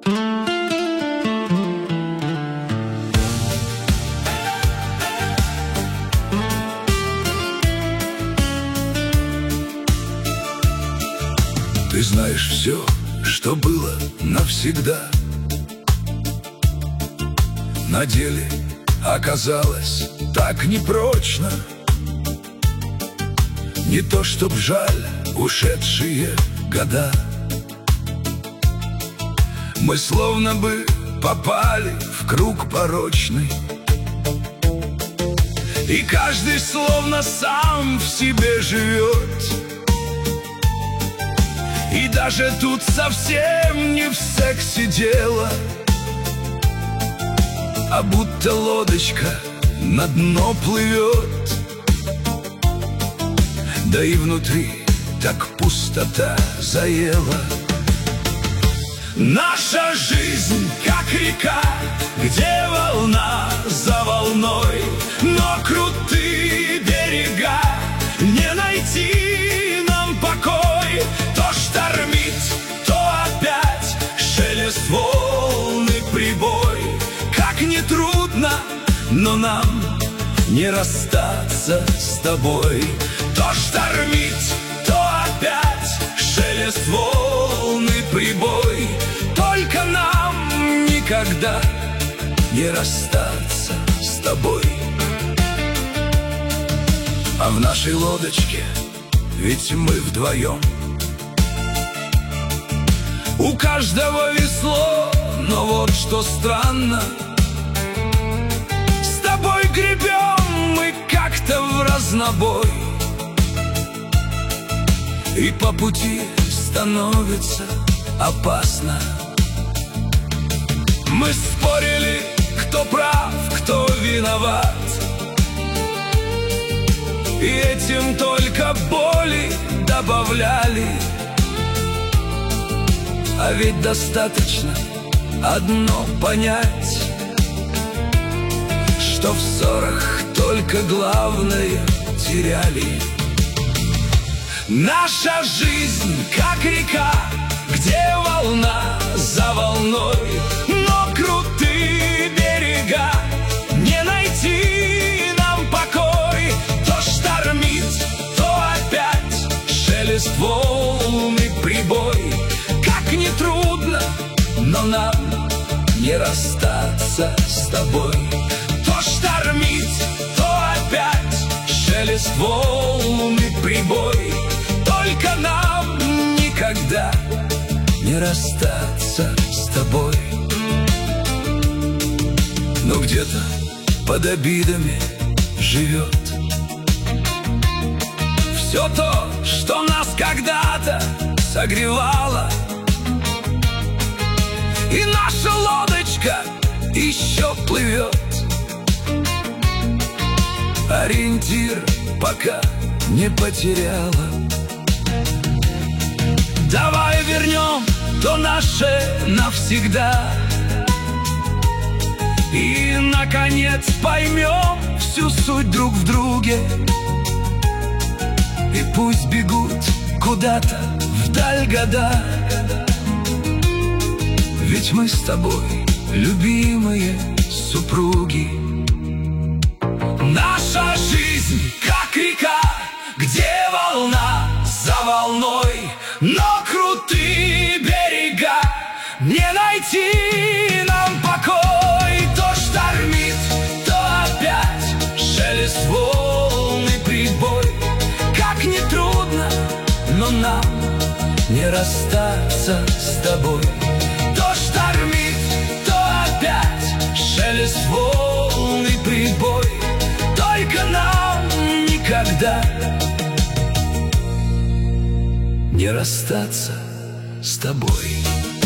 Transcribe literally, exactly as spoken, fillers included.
Ты знаешь все, что было навсегда. На деле оказалось так непрочно. Не то чтоб жаль ушедшие года. Мы словно бы попали в круг порочный, и каждый словно сам в себе живет. И даже тут совсем не в сексе дело, а будто лодочка на дно плывет. Да и внутри так пустота заела. Наша жизнь как река, где волна за волной, но крутые берега не найти нам покой. То штормит, то опять шелест волны, прибой. Как не трудно, но нам не расстаться с тобой. То штормит, то опять шелест волны, прибой. Только нам никогда не расстаться с тобой. А в нашей лодочке ведь мы вдвоем. У каждого весло, но вот что странно, с тобой гребем мы как-то в разнобой, и по пути становится опасно. Мы спорили, кто прав, кто виноват, и этим только боли добавляли. А ведь достаточно одно понять, что в ссорах только главное теряли. Наша жизнь как река, где волна за волной, но крутые берега не найти нам покой. То штормит, то опять шелест волны, прибой. Как не трудно, но нам не расстаться с тобой. То штормит, то опять шелест волны, прибой. Только нам никогда не расстаться с тобой. Но где-то под обидами живет все то, что нас когда-то согревало. И наша лодочка еще плывет. Ориентир пока не потеряла. Давай вернем то наше навсегда, и, наконец, поймем всю суть друг в друге. И пусть бегут куда-то вдаль года, ведь мы с тобой любимые супруги. Наша жизнь как река, где волна за волной, но крутые берега не найти нам покой. То штормит, то опять шелест волны, прибой. Как не трудно, но нам не расстаться с тобой. То штормит, то опять шелест волны, прибой. Только нам никогда не расстаться с тобой.